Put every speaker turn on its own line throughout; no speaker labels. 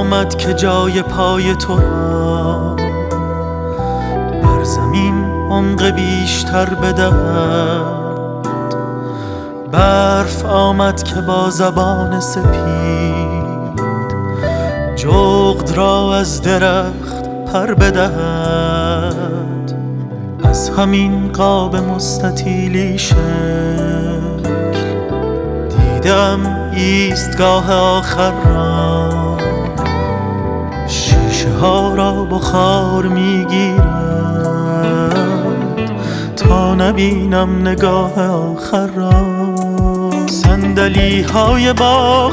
آمد که جای پای تو را بر زمین عمق بیشتر بدهد. برف آمد که با زبان سپید جغد را از درخت پر بدهد. از همین قاب مستطیلی شکل دیدم ایستگاه آخر را. شیشه ها را بخار میگیرد تا نبینم نگاه آخر را. صندلی های باغ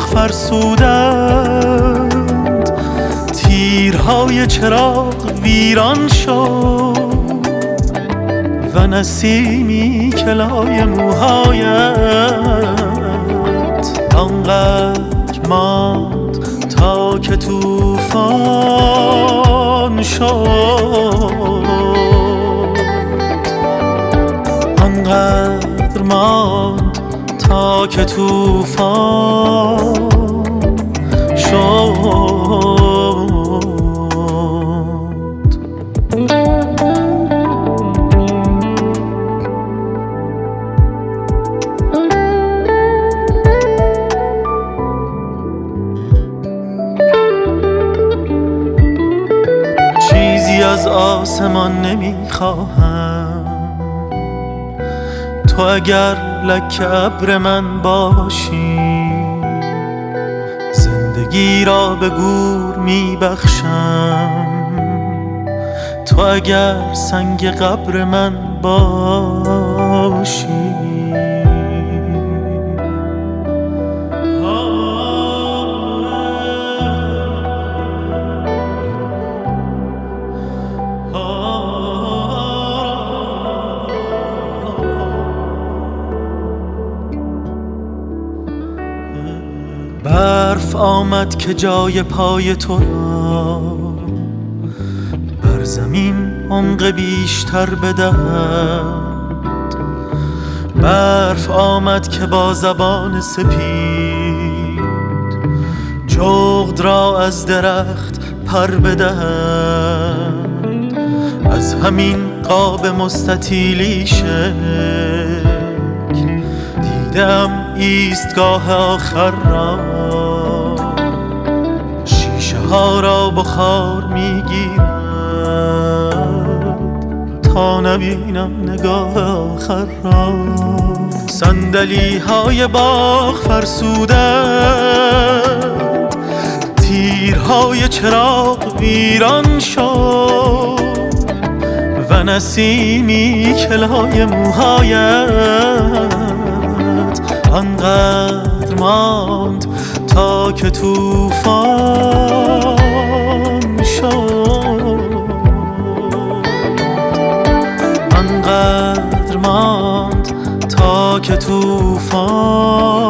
فرسودند، تیرهای چراغ ویران شد و نسیمی که لای موهایت آنقدر ماند تا که طوفان شد. آنقدر ماند تا که طوفان شد. چیزی از آسمان نمیخواهم، تو اگر لکه ابر من باشی زندگی را به گور میبخشم. تو اگر سنگ قبر من باشی برف آمد که جای پای تو را بر زمین عمق بیشتر بدهد. برف آمد که با زبان سپید جغد را از درخت پر بدهد. از همین قاب مستطیلی شکل دیدم ایستگاه آخر را. شیشه ها را بخار میگیرد تا نبینم نگاه آخر را. صندلی های باغ فرسودند، تیرهای چراغ ویران شد و نسیمی که لای موهایت آنقدر ماند تا که طوفان شد. آنقدر ماند تا که طوفان